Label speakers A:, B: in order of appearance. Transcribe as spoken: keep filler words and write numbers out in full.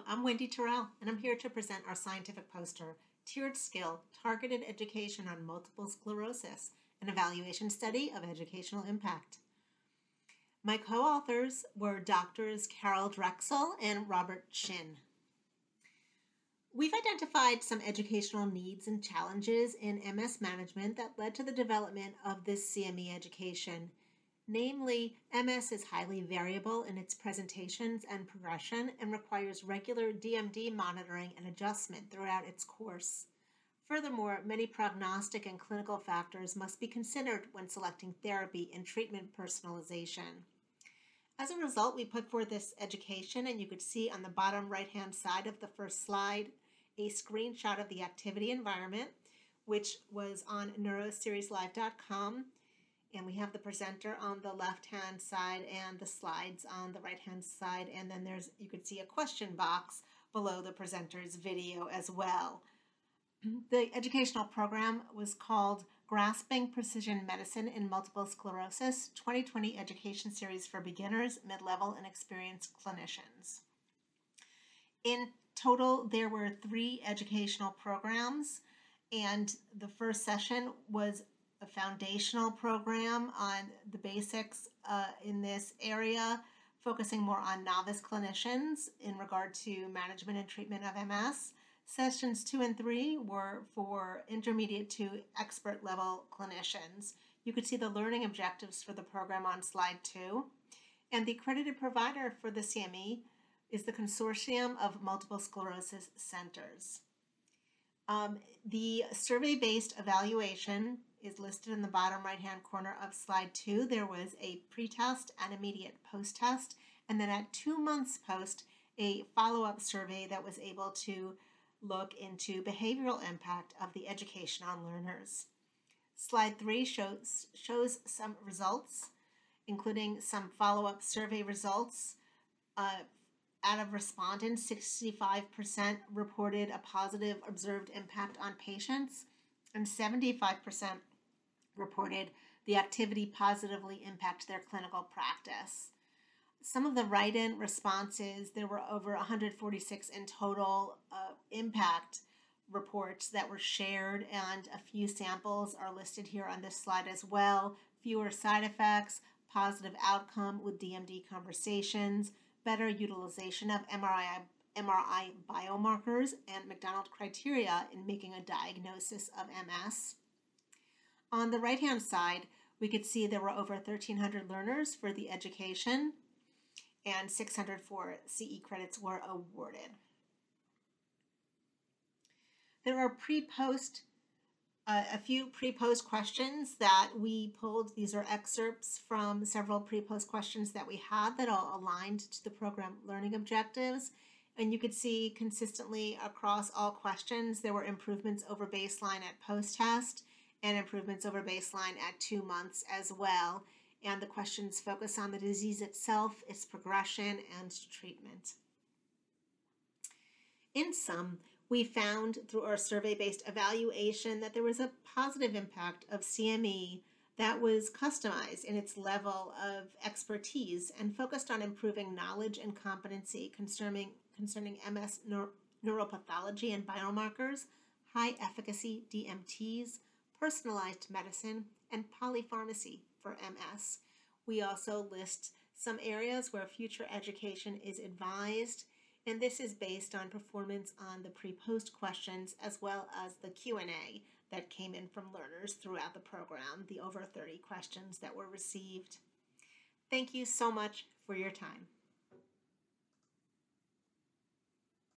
A: I'm Wendy Terrell, and I'm here to present our scientific poster, Tiered Skill, Targeted Education on Multiple Sclerosis, an Evaluation Study of Educational Impact. My co-authors were Doctors Carol Drexel and Robert Shin. We've identified some educational needs and challenges in M S management that led to the development of this C M E education. Namely, M S is highly variable in its presentations and progression and requires regular D M D monitoring and adjustment throughout its course. Furthermore, many prognostic and clinical factors must be considered when selecting therapy and treatment personalization. As a result, we put forth this education, and you could see on the bottom right-hand side of the first slide a screenshot of the activity environment, which was on neuroseries live dot com. And we have the presenter on the left-hand side and the slides on the right-hand side. And then there's, you could see a question box below the presenter's video as well. The educational program was called Grasping Precision Medicine in Multiple Sclerosis, twenty twenty Education Series for Beginners, Mid-Level, and Experienced Clinicians. In total, there were three educational programs, and the first session was a foundational program on the basics uh, in this area, focusing more on novice clinicians in regard to management and treatment of M S. Sessions two and three were for intermediate to expert level clinicians. You could see the learning objectives for the program on slide two. And the accredited provider for the C M E is the Consortium of Multiple Sclerosis Centers. Um, the survey-based evaluation is listed in the bottom right-hand corner of slide two. There was a pre-test and immediate post-test, and then at two months post, a follow-up survey that was able to look into behavioral impact of the education on learners. Slide three shows, shows some results, including some follow-up survey results. Uh, out of respondents, sixty-five percent reported a positive observed impact on patients, and seventy-five percent reported the activity positively impact their clinical practice. Some of the write-in responses, there were over one hundred forty-six in total uh, impact reports that were shared, and a few samples are listed here on this slide as well. Fewer side effects, positive outcome with D M D conversations, better utilization of M R I, M R I biomarkers, and McDonald criteria in making a diagnosis of M S. On the right-hand side, we could see there were over thirteen hundred learners for the education, and six hundred four C E credits were awarded. There are pre-post, uh, a few pre-post questions that we pulled. These are excerpts from several pre-post questions that we had that all aligned to the program learning objectives. And you could see consistently across all questions, there were improvements over baseline at post-test and improvements over baseline at two months as well. And the questions focus on the disease itself, its progression, and treatment. In sum, we found through our survey-based evaluation that there was a positive impact of C M E that was customized in its level of expertise and focused on improving knowledge and competency concerning, concerning M S neuro, neuropathology and biomarkers, high-efficacy D M Ts, personalized medicine, and polypharmacy for M S. We also list some areas where future education is advised, and this is based on performance on the pre-post questions as well as the Q and A that came in from learners throughout the program, the over thirty questions that were received. Thank you so much for your time.